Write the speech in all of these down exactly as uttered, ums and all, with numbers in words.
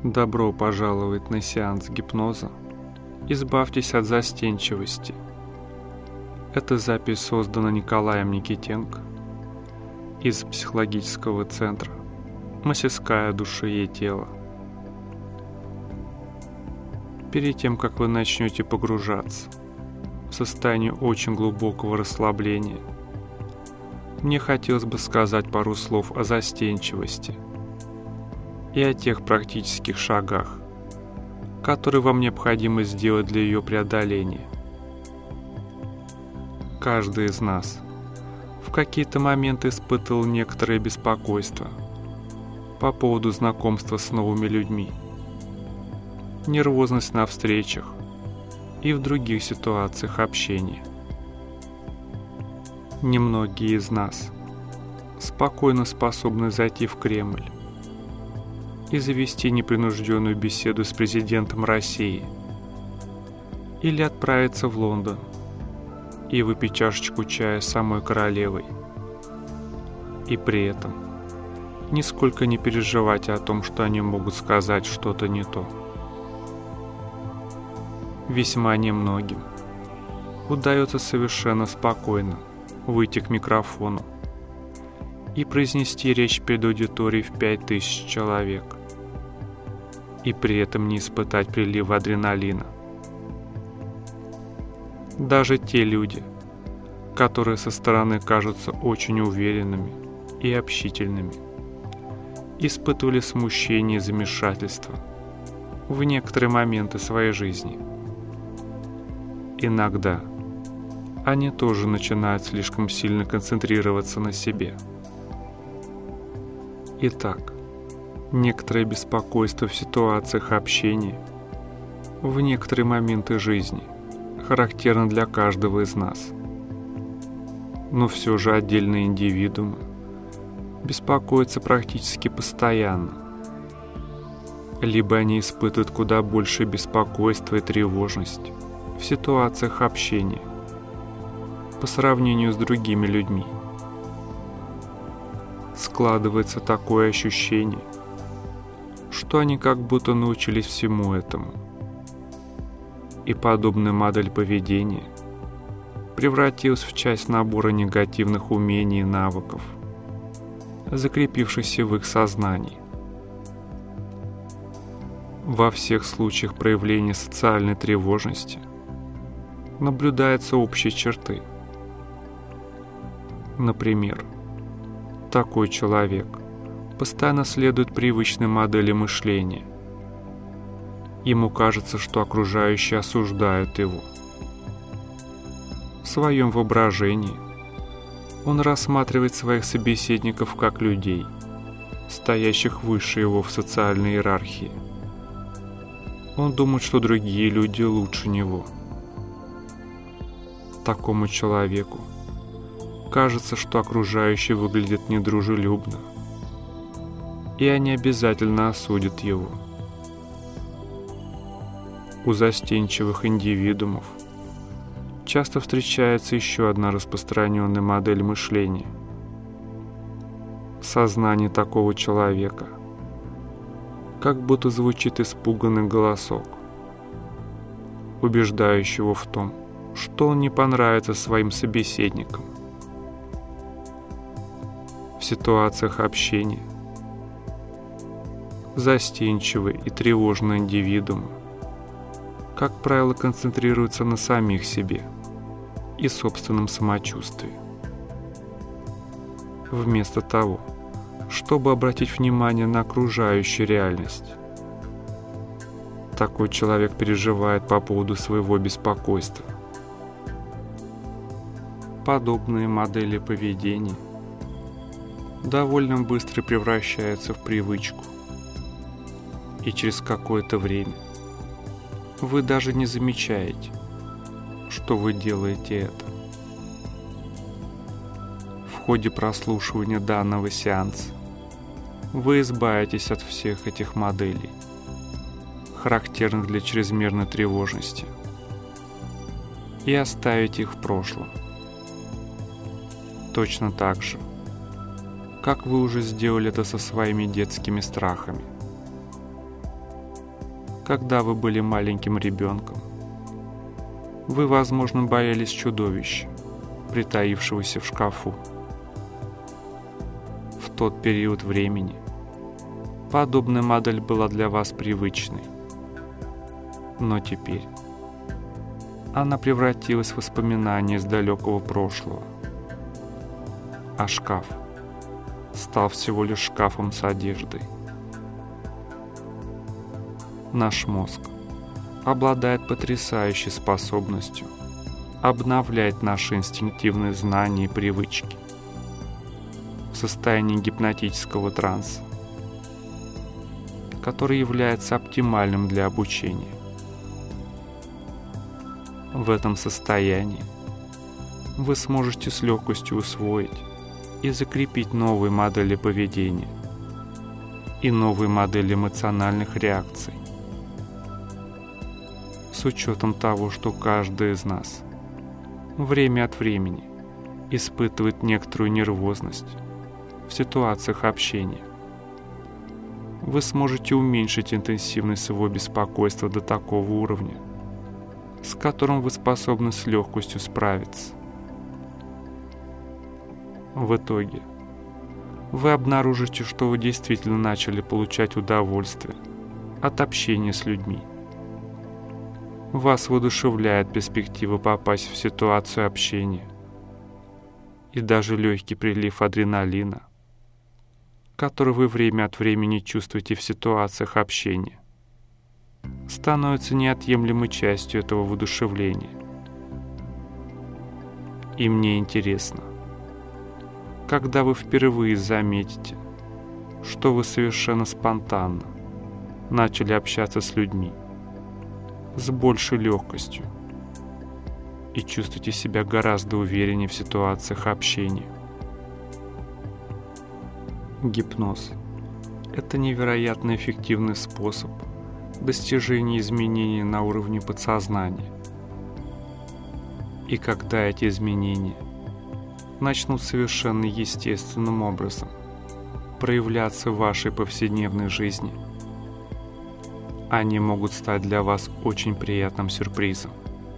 Добро пожаловать на сеанс гипноза. Избавьтесь от застенчивости. Эта запись создана Николаем Никитенко из психологического центра «Мастерская души и тела». Перед тем, как вы начнете погружаться в состояние очень глубокого расслабления, мне хотелось бы сказать пару слов о застенчивости и о тех практических шагах, которые вам необходимо сделать для ее преодоления. Каждый из нас в какие-то моменты испытывал некоторое беспокойство по поводу знакомства с новыми людьми, нервозность на встречах и в других ситуациях общения. Немногие из нас спокойно способны зайти в Кремль и завести непринужденную беседу с президентом России, или отправиться в Лондон и выпить чашечку чая с самой королевой, и при этом нисколько не переживать о том, что они могут сказать что-то не то. Весьма немногим удается совершенно спокойно выйти к микрофону и произнести речь перед аудиторией в пять тысяч человек, и при этом не испытать прилива адреналина. Даже те люди, которые со стороны кажутся очень уверенными и общительными, испытывали смущение и замешательство в некоторые моменты своей жизни. Иногда они тоже начинают слишком сильно концентрироваться на себе. Итак, некоторое беспокойство в ситуациях общения в некоторые моменты жизни характерно для каждого из нас. Но все же отдельные индивидуумы беспокоятся практически постоянно. Либо они испытывают куда больше беспокойства и тревожность в ситуациях общения по сравнению с другими людьми. Складывается такое ощущение, что они как будто научились всему этому. И подобная модель поведения превратилась в часть набора негативных умений и навыков, закрепившихся в их сознании. Во всех случаях проявления социальной тревожности наблюдаются общие черты. Например, такой человек постоянно следует привычной модели мышления. Ему кажется, что окружающие осуждают его. В своем воображении он рассматривает своих собеседников как людей, стоящих выше его в социальной иерархии. Он думает, что другие люди лучше него. Такому человеку кажется, что окружающие выглядят недружелюбно, и они обязательно осудят его. У застенчивых индивидуумов часто встречается еще одна распространенная модель мышления. В сознании такого человека как будто звучит испуганный голосок, убеждающий его в том, что он не понравится своим собеседникам. В ситуациях общения застенчивые и тревожные индивидуумы, как правило, концентрируются на самих себе и собственном самочувствии, вместо того, чтобы обратить внимание на окружающую реальность. Такой человек переживает по поводу своего беспокойства. Подобные модели поведения довольно быстро превращаются в привычку, и через какое-то время вы даже не замечаете, что вы делаете это. В ходе прослушивания данного сеанса вы избавитесь от всех этих моделей, характерных для чрезмерной тревожности, и оставите их в прошлом. Точно так же, как вы уже сделали это со своими детскими страхами. Когда вы были маленьким ребенком, вы, возможно, боялись чудовища, притаившегося в шкафу. В тот период времени подобная модель была для вас привычной. Но теперь она превратилась в воспоминание из далекого прошлого. А шкаф стал всего лишь шкафом с одеждой. Наш мозг обладает потрясающей способностью обновлять наши инстинктивные знания и привычки в состоянии гипнотического транса, который является оптимальным для обучения. В этом состоянии вы сможете с легкостью усвоить и закрепить новые модели поведения и новые модели эмоциональных реакций, с учетом того, что каждый из нас время от времени испытывает некоторую нервозность в ситуациях общения. Вы сможете уменьшить интенсивность своего беспокойства до такого уровня, с которым вы способны с легкостью справиться. В итоге вы обнаружите, что вы действительно начали получать удовольствие от общения с людьми. Вас воодушевляет перспектива попасть в ситуацию общения и даже легкий прилив адреналина, который вы время от времени чувствуете в ситуациях общения, становится неотъемлемой частью этого воодушевления. И мне интересно, когда вы впервые заметите, что вы совершенно спонтанно начали общаться с людьми с большей легкостью и чувствуете себя гораздо увереннее в ситуациях общения. Гипноз – это невероятно эффективный способ достижения изменений на уровне подсознания. И когда эти изменения начнут совершенно естественным образом проявляться в вашей повседневной жизни, они могут стать для вас очень приятным сюрпризом.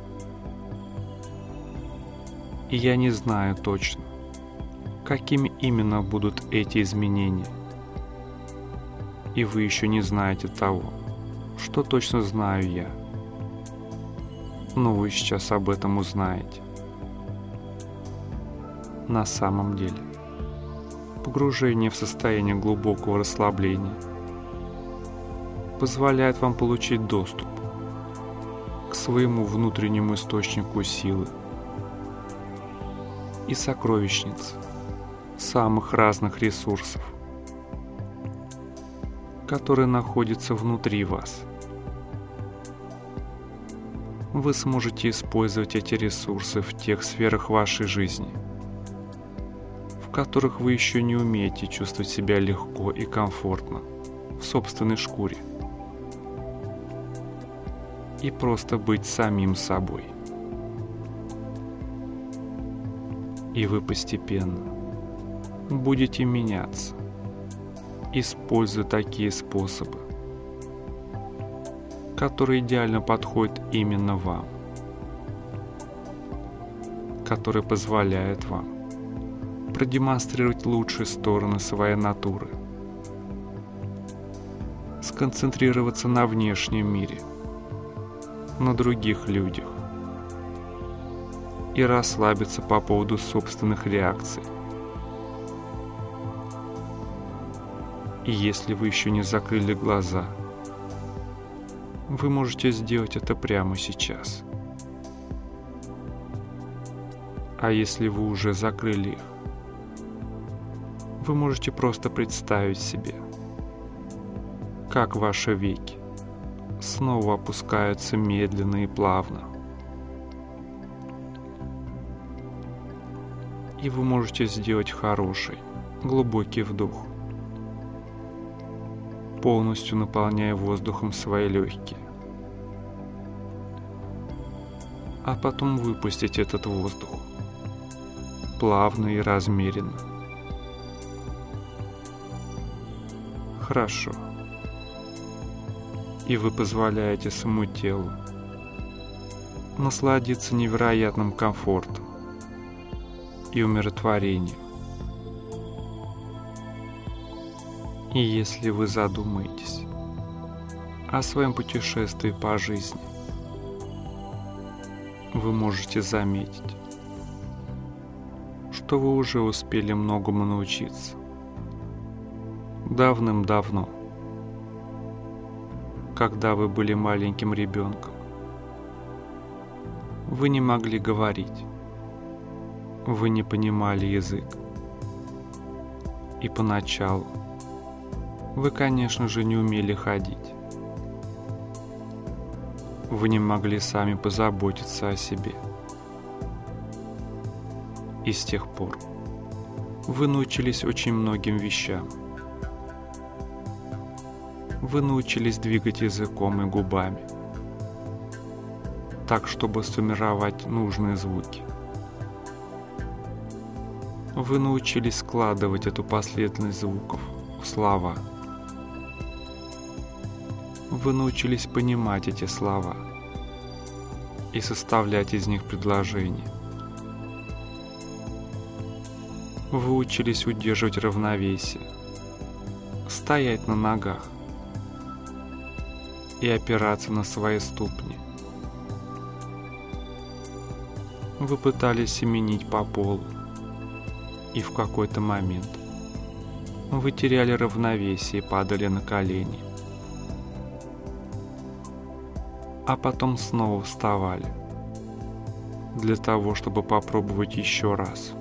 И я не знаю точно, какими именно будут эти изменения. И вы еще не знаете того, что точно знаю я. Но вы сейчас об этом узнаете. На самом деле, погружение в состояние глубокого расслабления позволяет вам получить доступ к своему внутреннему источнику силы и сокровищнице самых разных ресурсов, которые находятся внутри вас. Вы сможете использовать эти ресурсы в тех сферах вашей жизни, в которых вы еще не умеете чувствовать себя легко и комфортно в собственной шкуре, и просто быть самим собой. И вы постепенно будете меняться, используя такие способы, которые идеально подходят именно вам, которые позволяют вам продемонстрировать лучшие стороны своей натуры, сконцентрироваться на внешнем мире, на других людях и расслабиться по поводу собственных реакций. И если вы еще не закрыли глаза, вы можете сделать это прямо сейчас. А если вы уже закрыли их, вы можете просто представить себе, как ваши веки снова опускаются медленно и плавно. И вы можете сделать хороший, глубокий вдох, полностью наполняя воздухом свои легкие. А потом выпустить этот воздух плавно и размеренно. Хорошо. И вы позволяете своему телу насладиться невероятным комфортом и умиротворением. И если вы задумаетесь о своем путешествии по жизни, вы можете заметить, что вы уже успели многому научиться давным-давно, когда вы были маленьким ребенком. Вы не могли говорить, вы не понимали язык. И поначалу вы, конечно же, не умели ходить. Вы не могли сами позаботиться о себе. И с тех пор вы научились очень многим вещам. Вы научились двигать языком и губами, так, чтобы сформировать нужные звуки. Вы научились складывать эту последовательность звуков в слова. Вы научились понимать эти слова и составлять из них предложения. Вы учились удерживать равновесие, стоять на ногах и опираться на свои ступни. Вы пытались семенить по полу, и в какой-то момент вы теряли равновесие и падали на колени, а потом снова вставали для того, чтобы попробовать еще раз.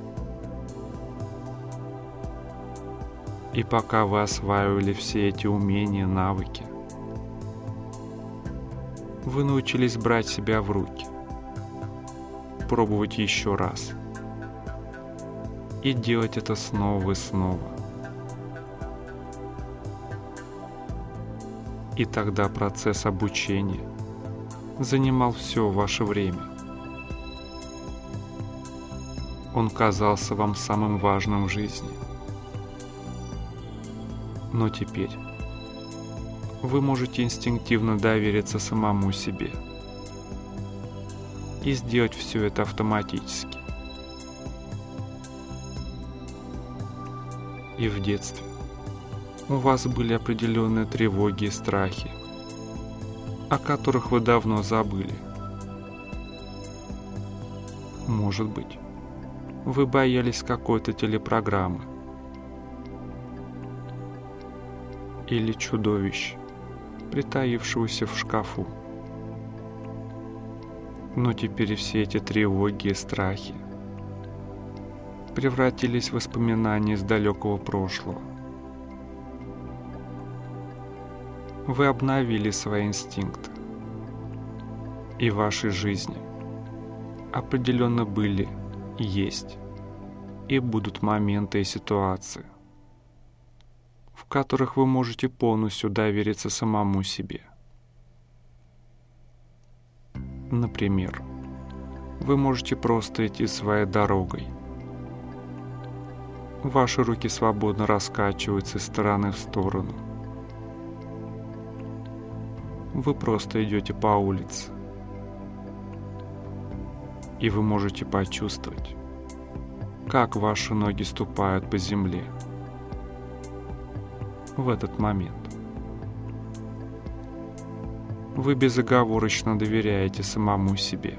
И пока вы осваивали все эти умения, навыки, вы научились брать себя в руки, пробовать еще раз и делать это снова и снова. И тогда процесс обучения занимал все ваше время. Он казался вам самым важным в жизни. Но теперь вы можете инстинктивно довериться самому себе и сделать все это автоматически. И в детстве у вас были определенные тревоги и страхи, о которых вы давно забыли. Может быть, вы боялись какой-то телепрограммы или чудовища, притаившегося в шкафу. Но теперь все эти тревоги и страхи превратились в воспоминания из далекого прошлого. Вы обновили свои инстинкты, и в вашей жизни определенно были, есть и будут моменты и ситуации, в которых вы можете полностью довериться самому себе. Например, вы можете просто идти своей дорогой. Ваши руки свободно раскачиваются из стороны в сторону. Вы просто идете по улице, и вы можете почувствовать, как ваши ноги ступают по земле в этот момент. Вы безоговорочно доверяете самому себе.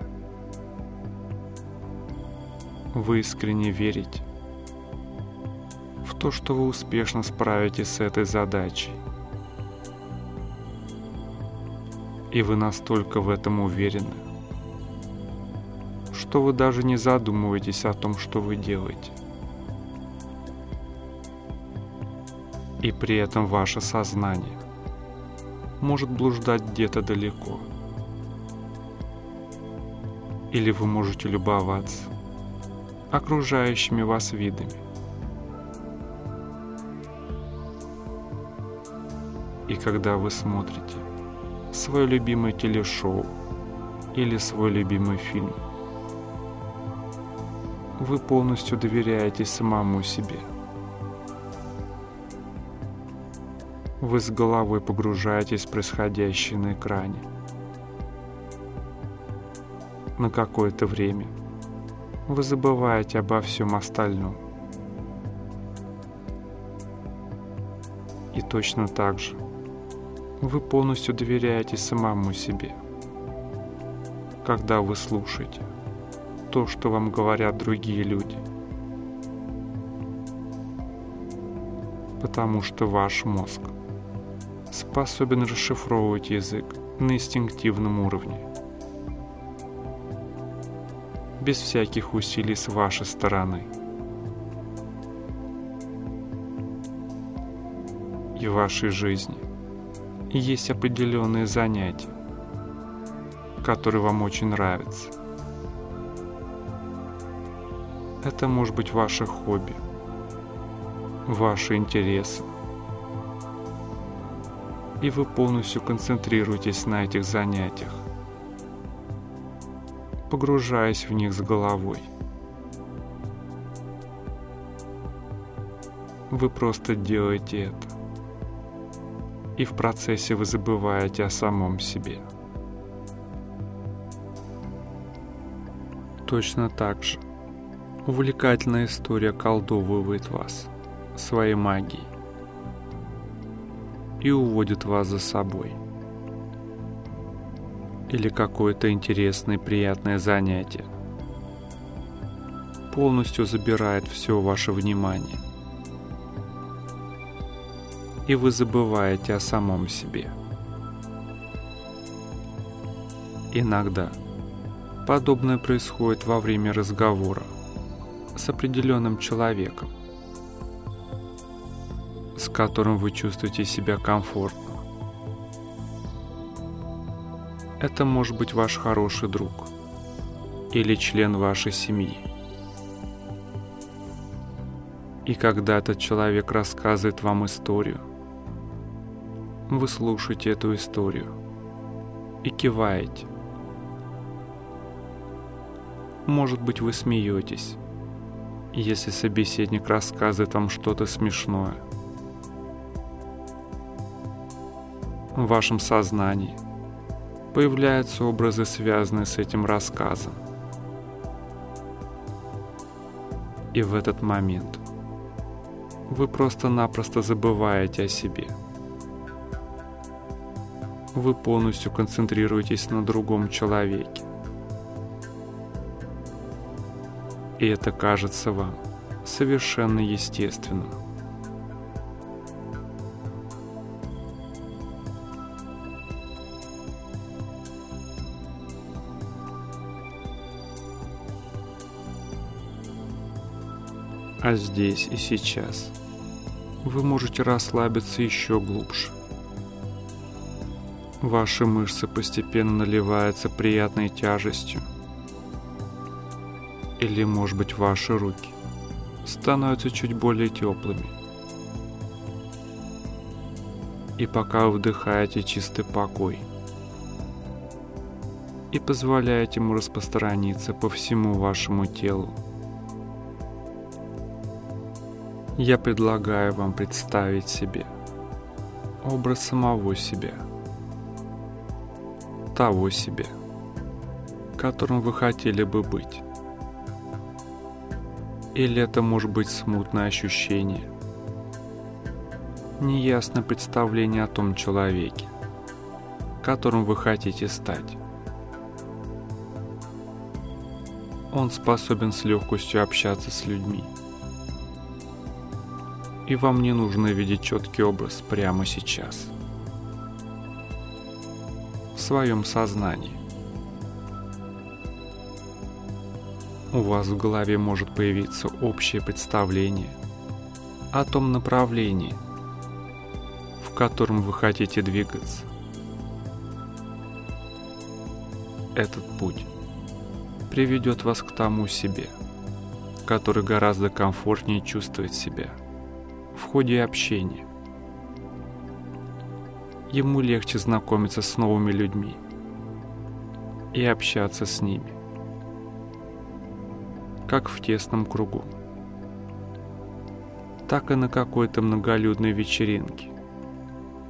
Вы искренне верите в то, что вы успешно справитесь с этой задачей. И вы настолько в этом уверены, что вы даже не задумываетесь о том, что вы делаете. И при этом ваше сознание может блуждать где-то далеко. Или вы можете любоваться окружающими вас видами. И когда вы смотрите свое любимое телешоу или свой любимый фильм, вы полностью доверяете самому себе. вы с головой погружаетесь в происходящее на экране. На какое-то время вы забываете обо всем остальном. И точно так же вы полностью доверяете самому себе, когда вы слушаете то, что вам говорят другие люди. Потому что ваш мозг способен расшифровывать язык на инстинктивном уровне, без всяких усилий с вашей стороны. И в вашей жизни есть определенные занятия, которые вам очень нравятся. Это может быть ваше хобби, ваши интересы. И вы полностью концентрируетесь на этих занятиях, погружаясь в них с головой. Вы просто делаете это, и в процессе вы забываете о самом себе. Точно так же увлекательная история околдовывает вас своей магией и уводит вас за собой. Или какое-то интересное и приятное занятие полностью забирает все ваше внимание, и вы забываете о самом себе. Иногда подобное происходит во время разговора с определенным человеком, с которым вы чувствуете себя комфортно. Это может быть ваш хороший друг или член вашей семьи. И когда этот человек рассказывает вам историю, вы слушаете эту историю и киваете. Может быть, вы смеетесь, если собеседник рассказывает вам что-то смешное. В вашем сознании появляются образы, связанные с этим рассказом. И в этот момент вы просто-напросто забываете о себе. Вы полностью концентрируетесь на другом человеке. И это кажется вам совершенно естественным. А здесь и сейчас вы можете расслабиться еще глубже. Ваши мышцы постепенно наливаются приятной тяжестью. Или, может быть, ваши руки становятся чуть более теплыми. И пока вы вдыхаете чистый покой и позволяете ему распространиться по всему вашему телу, я предлагаю вам представить себе образ самого себя, того себя, которым вы хотели бы быть. Или это может быть смутное ощущение, неясное представление о том человеке, которым вы хотите стать. Он способен с легкостью общаться с людьми, и вам не нужно видеть четкий образ прямо сейчас, в своем сознании. У вас в голове может появиться общее представление о том направлении, в котором вы хотите двигаться. Этот путь приведет вас к тому себе, который гораздо комфортнее чувствует себя в ходе общения. Ему легче знакомиться с новыми людьми и общаться с ними, как в тесном кругу, так и на какой-то многолюдной вечеринке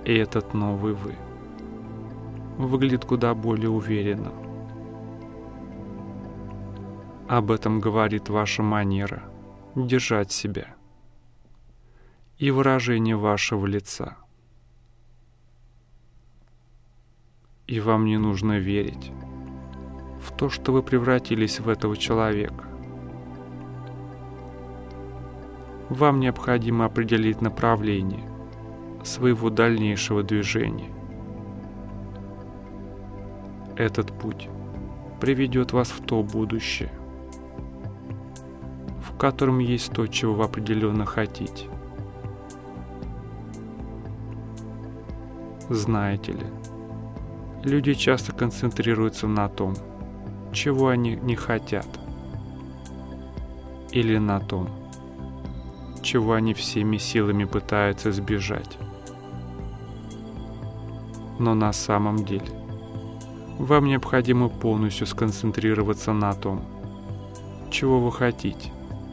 И этот новый вы выглядит куда более уверенно. Об этом говорит ваша манера держать себя и выражение вашего лица. И вам не нужно верить в то, что вы превратились в этого человека. Вам необходимо определить направление своего дальнейшего движения. Этот путь приведет вас в то будущее, в котором есть то, чего вы определенно хотите. Знаете ли, люди часто концентрируются на том, чего они не хотят, или на том, чего они всеми силами пытаются избежать. Но на самом деле вам необходимо полностью сконцентрироваться на том, чего вы хотите.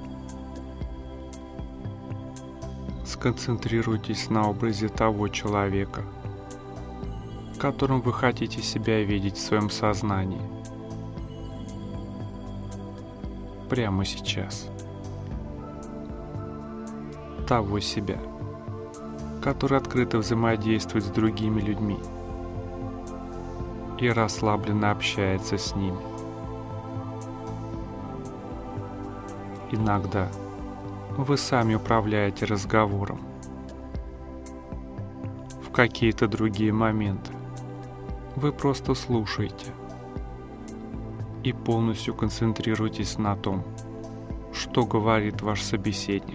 Сконцентрируйтесь на образе того человека, которым вы хотите себя видеть в своем сознании. Прямо сейчас. Того себя, который открыто взаимодействует с другими людьми и расслабленно общается с ними. Иногда вы сами управляете разговором. В какие-то другие моменты вы просто слушаете и полностью концентрируетесь на том, что говорит ваш собеседник.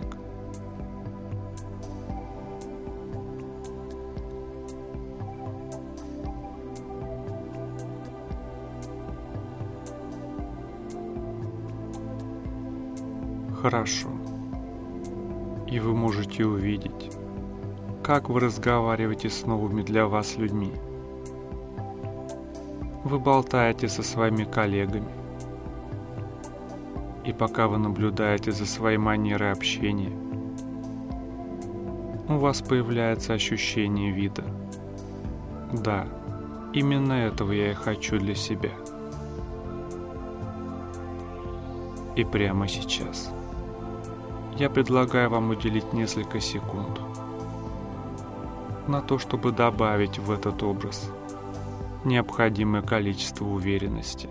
Хорошо. И вы можете увидеть, как вы разговариваете с новыми для вас людьми. Вы болтаете со своими коллегами. И пока вы наблюдаете за своей манерой общения, у вас появляется ощущение вида. Да, именно этого я и хочу для себя. И прямо сейчас я предлагаю вам уделить несколько секунд на то, чтобы добавить в этот образ необходимое количество уверенности.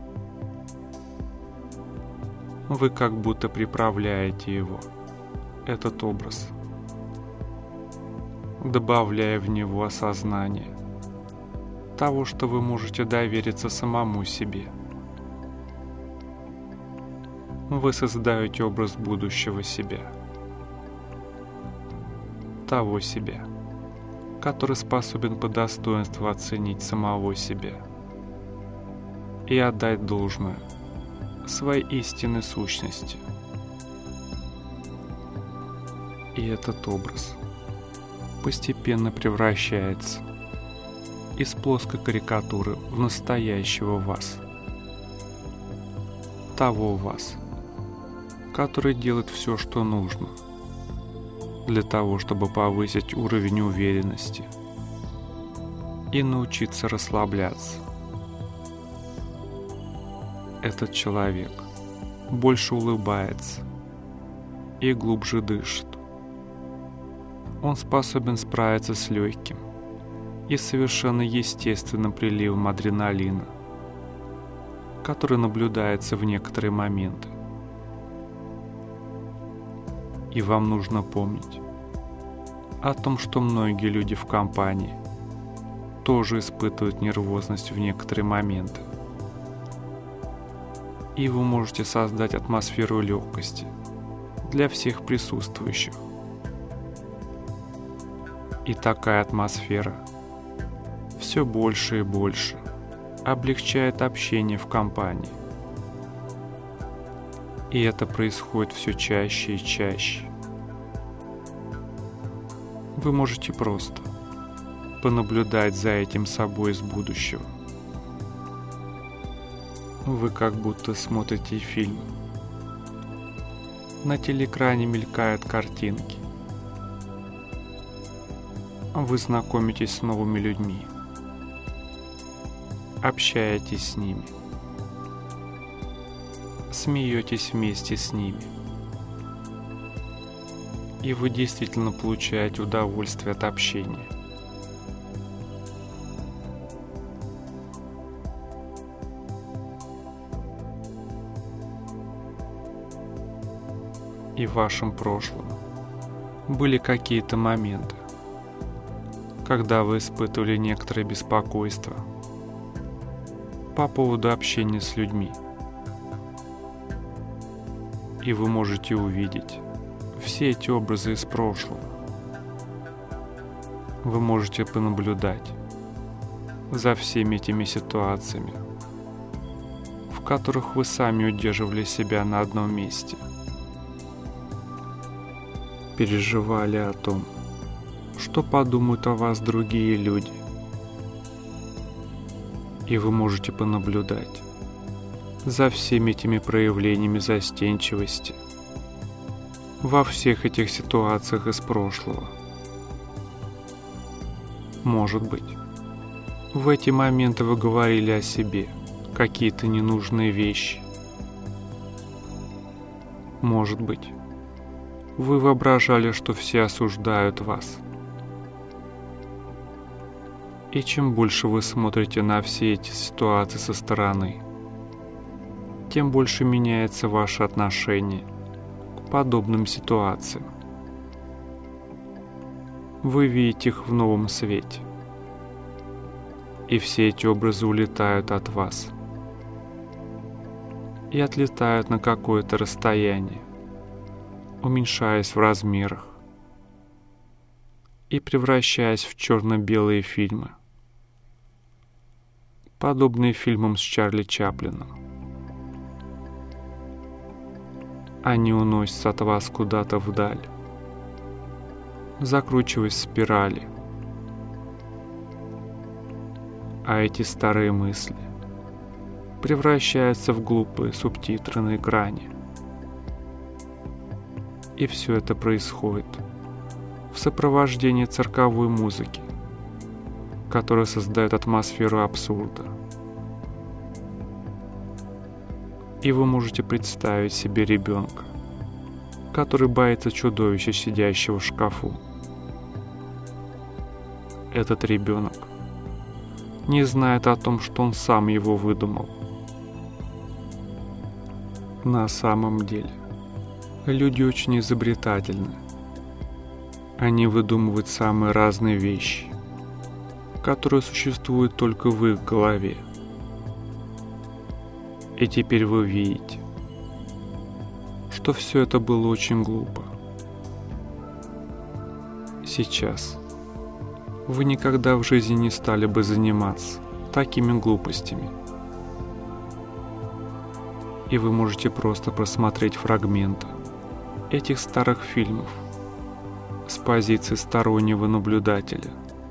Вы как будто приправляете его, этот образ, добавляя в него осознание того, что вы можете довериться самому себе. Вы создаете образ будущего себя, того себя, который способен по достоинству оценить самого себя и отдать должное своей истинной сущности. И этот образ постепенно превращается из плоской карикатуры в настоящего вас, того вас, который делает все, что нужно для того, чтобы повысить уровень уверенности и научиться расслабляться. Этот человек больше улыбается и глубже дышит. Он способен справиться с легким и совершенно естественным приливом адреналина, который наблюдается в некоторые моменты. И вам нужно помнить о том, что многие люди в компании тоже испытывают нервозность в некоторые моменты. И вы можете создать атмосферу легкости для всех присутствующих. И такая атмосфера все больше и больше облегчает общение в компании. И это происходит все чаще и чаще. Вы можете просто понаблюдать за этим собой из будущего. Вы как будто смотрите фильм. На телеэкране мелькают картинки. вы знакомитесь с новыми людьми, общаетесь с ними, смеетесь вместе с ними, и вы действительно получаете удовольствие от общения. И в вашем прошлом были какие-то моменты, когда вы испытывали некоторое беспокойство по поводу общения с людьми. И вы можете увидеть все эти образы из прошлого. Вы можете понаблюдать за всеми этими ситуациями, в которых вы сами удерживали себя на одном месте. Переживали о том, что подумают о вас другие люди. И вы можете понаблюдать за всеми этими проявлениями застенчивости во всех этих ситуациях из прошлого. Может быть, в эти моменты вы говорили о себе какие-то ненужные вещи. Может быть, вы воображали, что все осуждают вас. И чем больше вы смотрите на все эти ситуации со стороны, тем больше меняется ваше отношение к подобным ситуациям. Вы видите их в новом свете, и все эти образы улетают от вас и отлетают на какое-то расстояние, уменьшаясь в размерах и превращаясь в черно-белые фильмы, подобные фильмам с Чарли Чаплином. Они уносятся от вас куда-то вдаль, закручиваясь в спирали. А эти старые мысли превращаются в глупые субтитры на экране. И все это происходит в сопровождении цирковой музыки, которая создает атмосферу абсурда. И вы можете представить себе ребенка, который боится чудовища, сидящего в шкафу. Этот ребенок не знает о том, что он сам его выдумал. На самом деле, люди очень изобретательны. Они выдумывают самые разные вещи, которые существуют только в их голове. И теперь вы видите, что все это было очень глупо. Сейчас вы никогда в жизни не стали бы заниматься такими глупостями. И вы можете просто просмотреть фрагменты этих старых фильмов с позиции стороннего наблюдателя.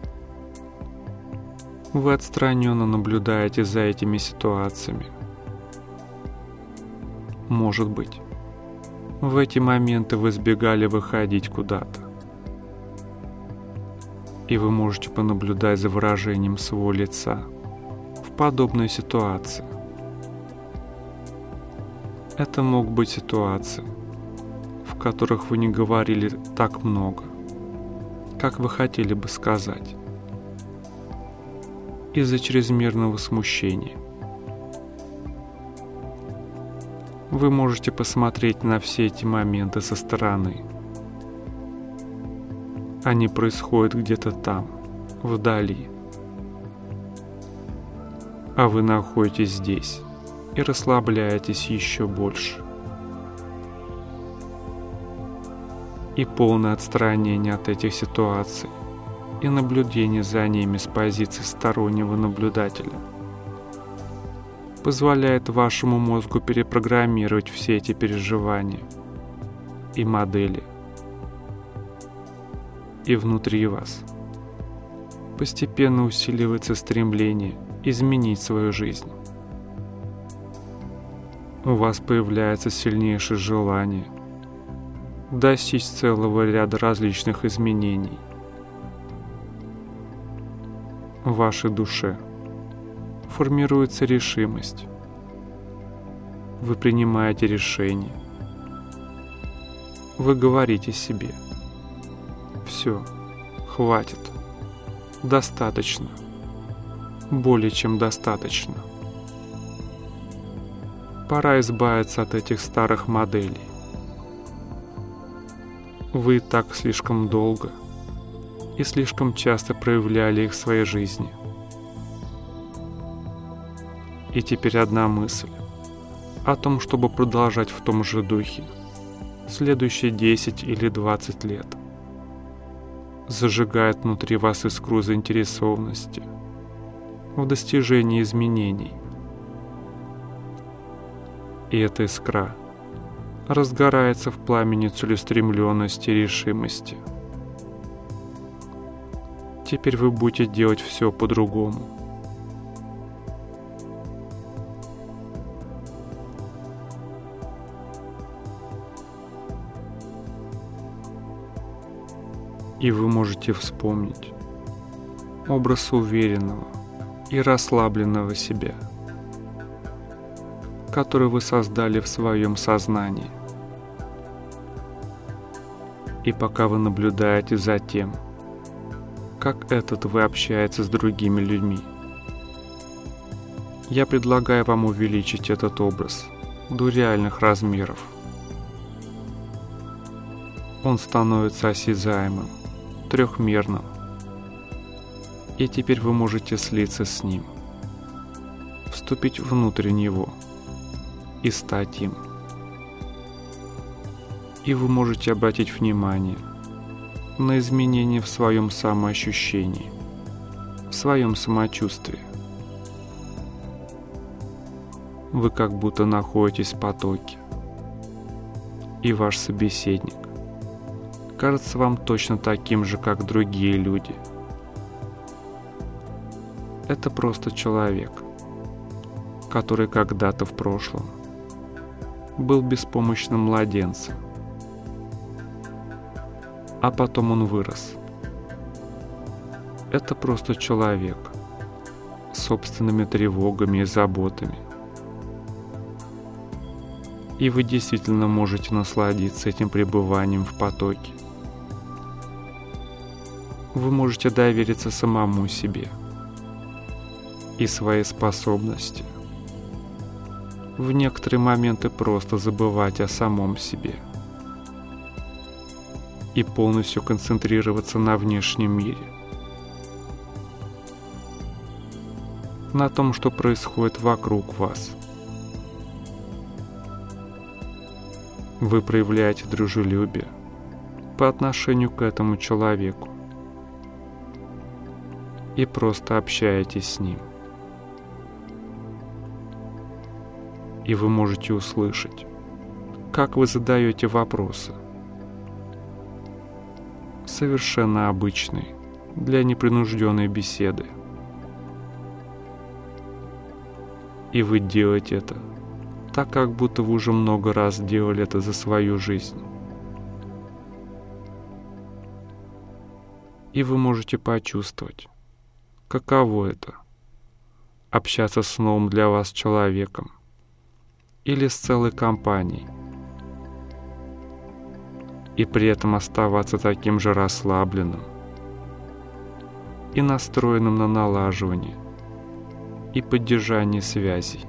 Вы отстраненно наблюдаете за этими ситуациями. Может быть, в эти моменты вы избегали выходить куда-то. И вы можете понаблюдать за выражением своего лица в подобной ситуации. Это могут быть ситуации, в которых вы не говорили так много, как вы хотели бы сказать, из-за чрезмерного смущения. Вы можете посмотреть на все эти моменты со стороны. Они происходят где-то там, вдали. А вы находитесь здесь и расслабляетесь еще больше. И полное отстранение от этих ситуаций и наблюдение за ними с позиции стороннего наблюдателя позволяет вашему мозгу перепрограммировать все эти переживания и модели. И внутри вас постепенно усиливается стремление изменить свою жизнь. У вас появляется сильнейшее желание достичь целого ряда различных изменений в вашей душе формируется решимость. Вы принимаете решение. Вы говорите себе: все, хватит, достаточно, более чем достаточно. Пора избавиться от этих старых моделей. Вы и так слишком долго и слишком часто проявляли их в своей жизни. И теперь одна мысль о том, чтобы продолжать в том же духе следующие десять или двадцать лет, зажигает внутри вас искру заинтересованности в достижении изменений. И эта искра разгорается в пламени целеустремленности и решимости. Теперь вы будете делать все по-другому. И вы можете вспомнить образ уверенного и расслабленного себя, который вы создали в своем сознании. И пока вы наблюдаете за тем, как этот вы общается с другими людьми, я предлагаю вам увеличить этот образ до реальных размеров. Он становится осязаемым, трехмерным, и теперь вы можете слиться с ним, вступить внутрь него и стать им. И вы можете обратить внимание на изменения в своем самоощущении, в своем самочувствии. Вы как будто находитесь в потоке, и ваш собеседник кажется вам точно таким же, как другие люди. Это просто человек, который когда-то в прошлом был беспомощным младенцем, а потом он вырос. Это просто человек с собственными тревогами и заботами. И вы действительно можете насладиться этим пребыванием в потоке. Вы можете довериться самому себе и своей способности в некоторые моменты просто забывать о самом себе и полностью концентрироваться на внешнем мире, на том, что происходит вокруг вас. Вы проявляете дружелюбие по отношению к этому человеку и просто общаетесь с ним. И вы можете услышать, как вы задаете вопросы, совершенно обычные для непринужденной беседы. И вы делаете это так, как будто вы уже много раз делали это за свою жизнь. И вы можете почувствовать, каково это — общаться с новым для вас человеком или с целой компанией, и при этом оставаться таким же расслабленным и настроенным на налаживание и поддержание связей,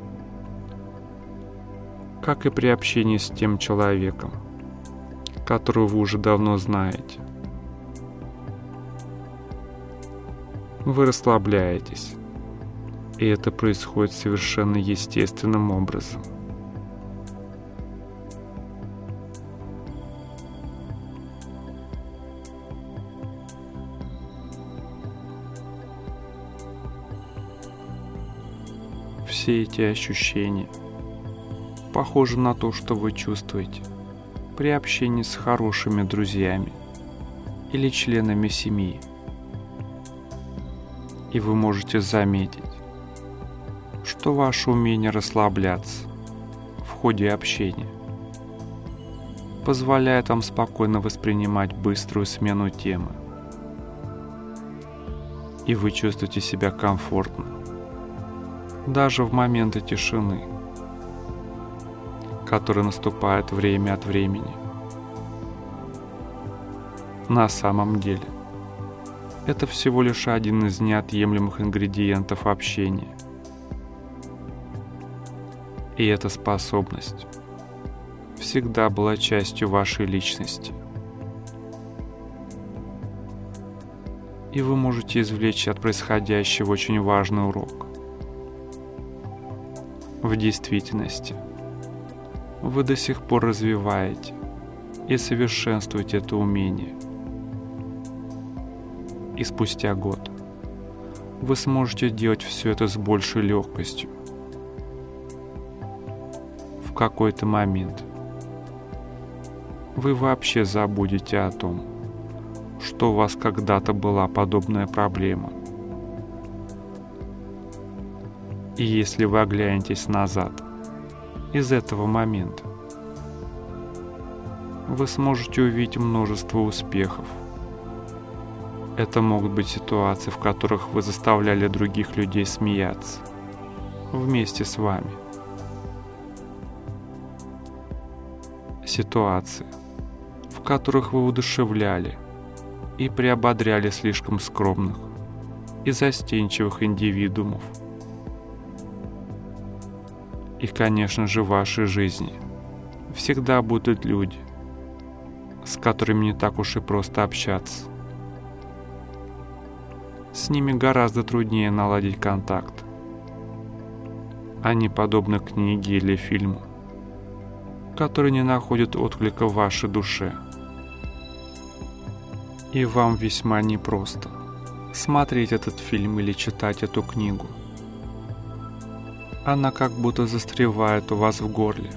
как и при общении с тем человеком, которого вы уже давно знаете. Вы расслабляетесь, и это происходит совершенно естественным образом. Все эти ощущения похожи на то, что вы чувствуете при общении с хорошими друзьями или членами семьи. И вы можете заметить, что ваше умение расслабляться в ходе общения позволяет вам спокойно воспринимать быструю смену темы И вы чувствуете себя комфортно, даже в моменты тишины, которые наступают время от времени. На самом деле, это всего лишь один из неотъемлемых ингредиентов общения. И эта способность всегда была частью вашей личности. И вы можете извлечь от происходящего очень важный урок. В действительности, вы до сих пор развиваете и совершенствуете это умение. И спустя год вы сможете делать все это с большей легкостью. В какой-то момент вы вообще забудете о том, что у вас когда-то была подобная проблема. И если вы оглянетесь назад из этого момента, вы сможете увидеть множество успехов. Это могут быть ситуации, в которых вы заставляли других людей смеяться вместе с вами. Ситуации, в которых вы удушевляли и приободряли слишком скромных и застенчивых индивидуумов. И, конечно же, в вашей жизни всегда будут люди, с которыми не так уж и просто общаться. С ними гораздо труднее наладить контакт. Они подобны книге или фильму, которые не находят отклика в вашей душе. И вам весьма непросто смотреть этот фильм или читать эту книгу. Она как будто застревает у вас в горле.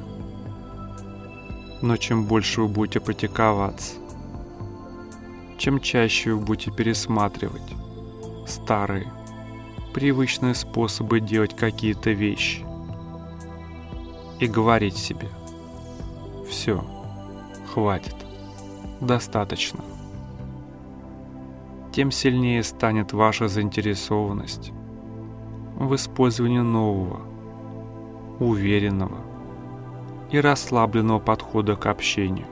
Но чем больше вы будете практиковаться, чем чаще вы будете пересматривать старые, привычные способы делать какие-то вещи и говорить себе: «Все, хватит, достаточно», тем сильнее станет ваша заинтересованность в использовании нового, уверенного и расслабленного подхода к общению.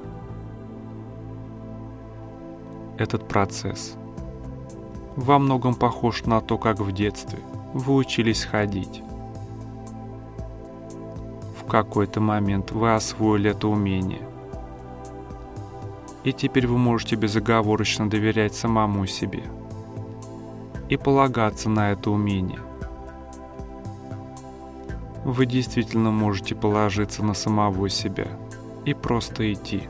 Этот процесс во многом похож на то, как в детстве вы учились ходить. В какой-то момент вы освоили это умение, и теперь вы можете безоговорочно доверять самому себе и полагаться на это умение. Вы действительно можете положиться на самого себя и просто идти.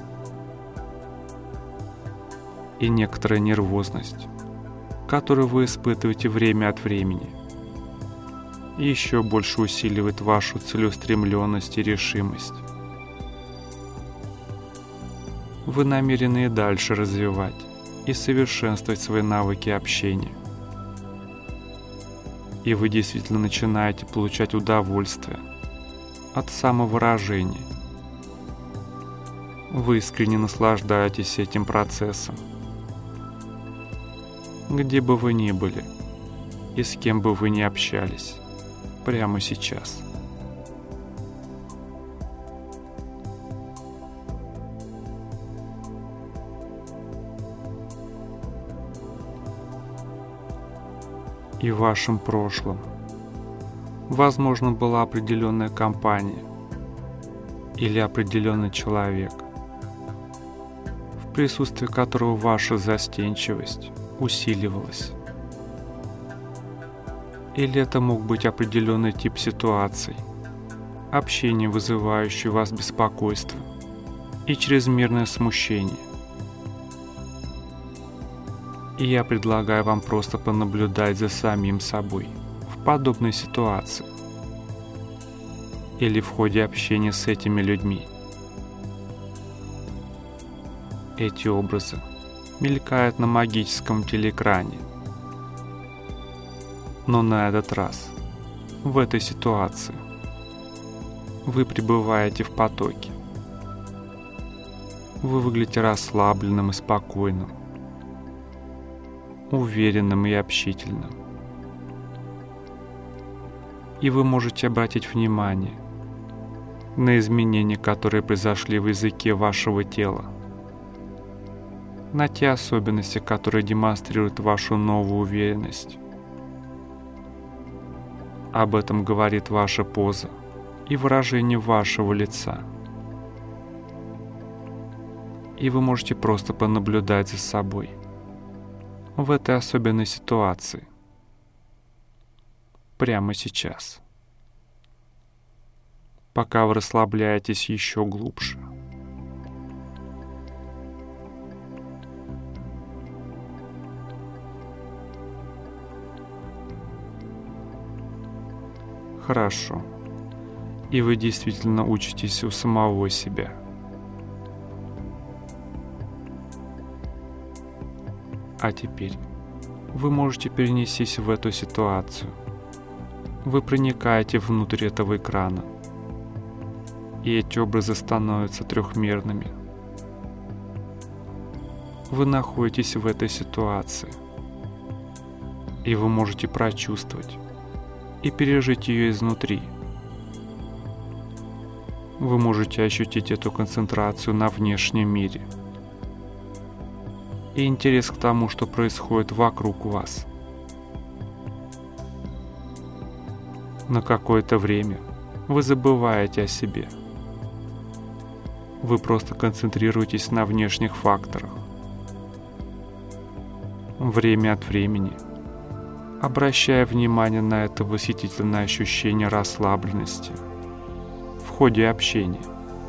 И некоторая нервозность, которую вы испытываете время от времени, еще больше усиливает вашу целеустремленность и решимость. Вы намерены и дальше развивать и совершенствовать свои навыки общения. И вы действительно начинаете получать удовольствие от самовыражения. Вы искренне наслаждаетесь этим процессом. Где бы вы ни были и с кем бы вы ни общались прямо сейчас. И в вашем прошлом, возможно, была определенная компания или определенный человек, в присутствии которого ваша застенчивость усиливалась. Или это мог быть определенный тип ситуаций, общение, вызывающее у вас беспокойство и чрезмерное смущение. И я предлагаю вам просто понаблюдать за самим собой в подобной ситуации или в ходе общения с этими людьми. Эти образы мелькают на магическом телеэкране. Но на этот раз, в этой ситуации, вы пребываете в потоке. Вы выглядите расслабленным и спокойным. уверенным и общительным. И вы можете обратить внимание на изменения, которые произошли в языке вашего тела, на те особенности, которые демонстрируют вашу новую уверенность. Об этом говорит ваша поза и выражение вашего лица. И вы можете просто понаблюдать за собой в этой особенной ситуации прямо сейчас, пока вы расслабляетесь еще глубже. Хорошо. И вы действительно учитесь у самого себя. А теперь вы можете перенестись в эту ситуацию. Вы проникаете внутрь этого экрана, и эти образы становятся трехмерными. Вы находитесь в этой ситуации, и вы можете прочувствовать и пережить ее изнутри. Вы можете ощутить эту концентрацию на внешнем мире и интерес к тому, что происходит вокруг вас. На какое-то время вы забываете о себе. Вы просто концентрируетесь на внешних факторах. Время от времени обращая внимание на это восхитительное ощущение расслабленности в ходе общения.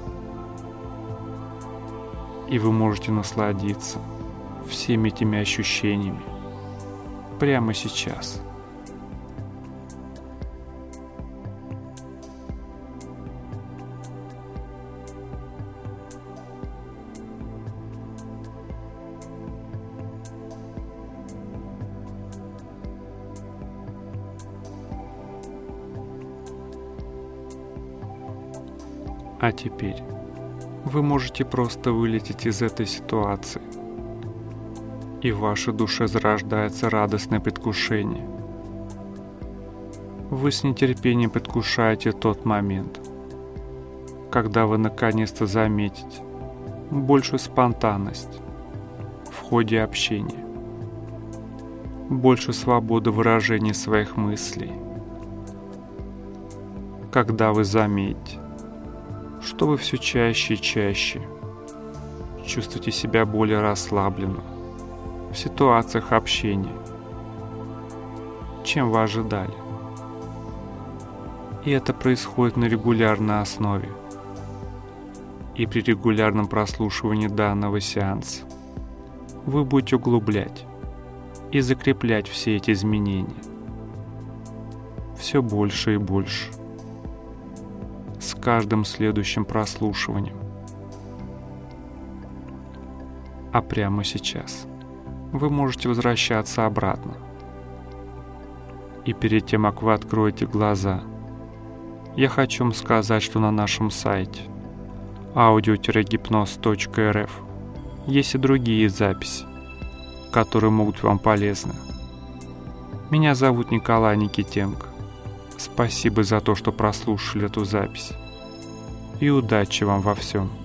И вы можете насладиться всеми этими ощущениями прямо сейчас. А теперь вы можете просто вылететь из этой ситуации, и в вашей душе зарождается радостное предвкушение. Вы с нетерпением предвкушаете тот момент, когда вы наконец-то заметите большую спонтанность в ходе общения, больше свободы выражения своих мыслей, когда вы заметите, что вы все чаще и чаще чувствуете себя более расслабленно в ситуациях общения, чем вы ожидали. И это происходит на регулярной основе. И при регулярном прослушивании данного сеанса вы будете углублять и закреплять все эти изменения все больше и больше с каждым следующим прослушиванием. А прямо сейчас вы можете возвращаться обратно. И перед тем, как вы откроете глаза, я хочу вам сказать, что на нашем сайте аудио гипноз точка эр эф есть и другие записи, которые могут быть вам полезны. Меня зовут Николай Никитенко. Спасибо за то, что прослушали эту запись. И удачи вам во всем.